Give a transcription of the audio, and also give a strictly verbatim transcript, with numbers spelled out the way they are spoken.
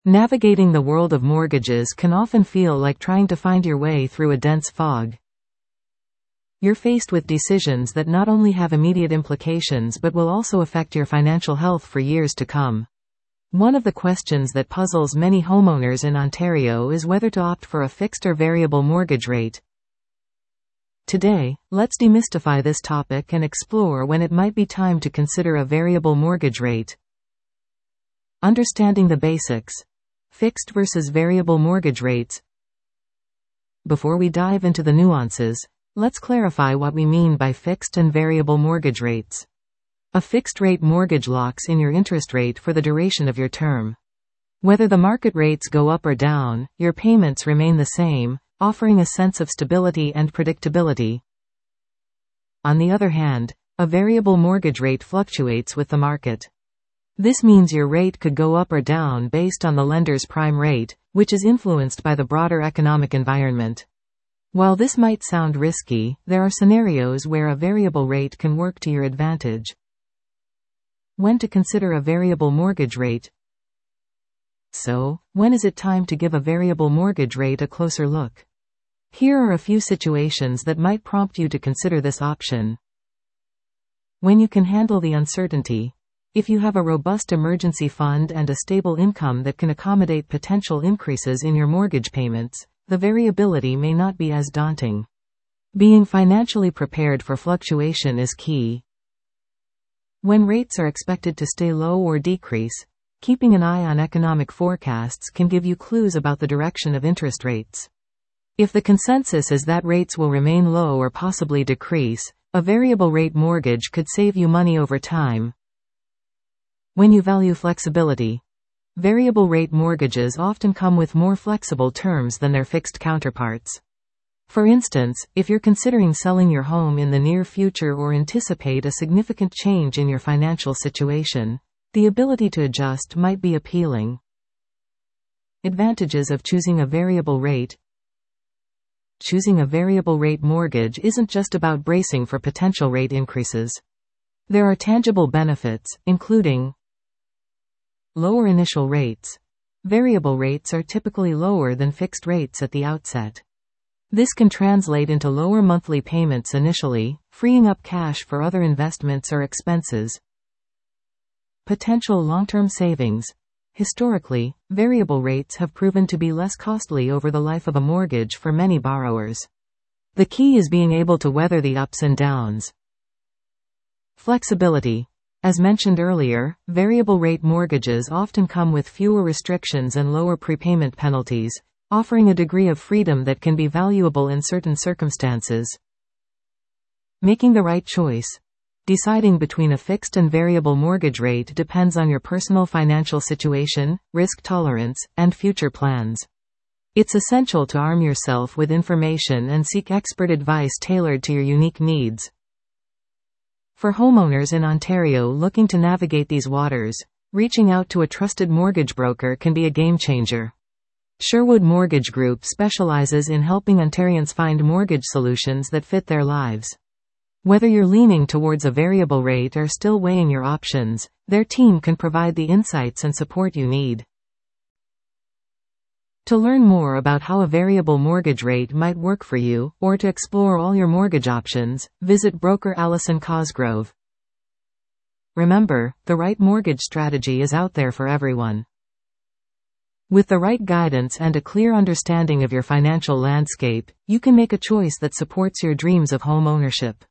Navigating the world of mortgages can often feel like trying to find your way through a dense fog. You're faced with decisions that not only have immediate implications but will also affect your financial health for years to come. One of the questions that puzzles many homeowners in Ontario is whether to opt for a fixed or variable mortgage rate. Today, let's demystify this topic and explore when it might be time to consider a variable mortgage rate. Understanding the basics. Fixed versus variable mortgage rates. Before we dive into the nuances, let's clarify what we mean by fixed and variable mortgage rates. A fixed-rate mortgage locks in your interest rate for the duration of your term. Whether the market rates go up or down, your payments remain the same, offering a sense of stability and predictability. On the other hand, a variable mortgage rate fluctuates with the market. This means your rate could go up or down based on the lender's prime rate, which is influenced by the broader economic environment. While this might sound risky, there are scenarios where a variable rate can work to your advantage. When to consider a variable mortgage rate? So, when is it time to give a variable mortgage rate a closer look? Here are a few situations that might prompt you to consider this option. When you can handle the uncertainty. If you have a robust emergency fund and a stable income that can accommodate potential increases in your mortgage payments, the variability may not be as daunting. Being financially prepared for fluctuation is key. When rates are expected to stay low or decrease, keeping an eye on economic forecasts can give you clues about the direction of interest rates. If the consensus is that rates will remain low or possibly decrease, a variable rate mortgage could save you money over time. When you value flexibility. Variable rate mortgages often come with more flexible terms than their fixed counterparts. For instance, if you're considering selling your home in the near future or anticipate a significant change in your financial situation, the ability to adjust might be appealing. Advantages of choosing a variable rate. Choosing a variable rate mortgage isn't just about bracing for potential rate increases. There are tangible benefits, including lower initial rates. Variable rates are typically lower than fixed rates at the outset. This can translate into lower monthly payments initially, freeing up cash for other investments or expenses. Potential long-term savings. Historically, variable rates have proven to be less costly over the life of a mortgage for many borrowers. The key is being able to weather the ups and downs. Flexibility. As mentioned earlier, variable rate mortgages often come with fewer restrictions and lower prepayment penalties, offering a degree of freedom that can be valuable in certain circumstances. Making the right choice. Deciding between a fixed and variable mortgage rate depends on your personal financial situation, risk tolerance, and future plans. It's essential to arm yourself with information and seek expert advice tailored to your unique needs. For homeowners in Ontario looking to navigate these waters, reaching out to a trusted mortgage broker can be a game-changer. Sherwood Mortgage Group specializes in helping Ontarians find mortgage solutions that fit their lives. Whether you're leaning towards a variable rate or still weighing your options, their team can provide the insights and support you need. To learn more about how a variable mortgage rate might work for you, or to explore all your mortgage options, visit broker Allison Cosgrove. Remember, the right mortgage strategy is out there for everyone. With the right guidance and a clear understanding of your financial landscape, you can make a choice that supports your dreams of home ownership.